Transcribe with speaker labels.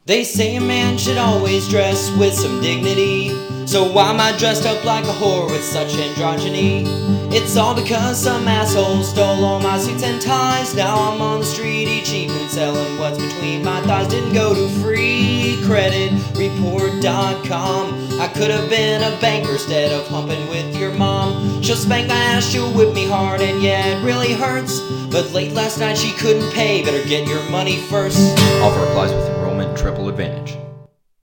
Speaker 1: They say a man should always dress with some dignity, so why am I dressed up like a whore with such androgyny? It's all because some asshole stole all my suits and ties. Now I'm on the street each evening selling what's between my thighs. Didn't go to freecreditreport.com. I could have been a banker instead of humping with your mom. She'll spank my ass, she'll whip me hard, and yeah, it really hurts. But late last night she couldn't pay, better get your money first.
Speaker 2: Offer applies with enrollment and triple advantage.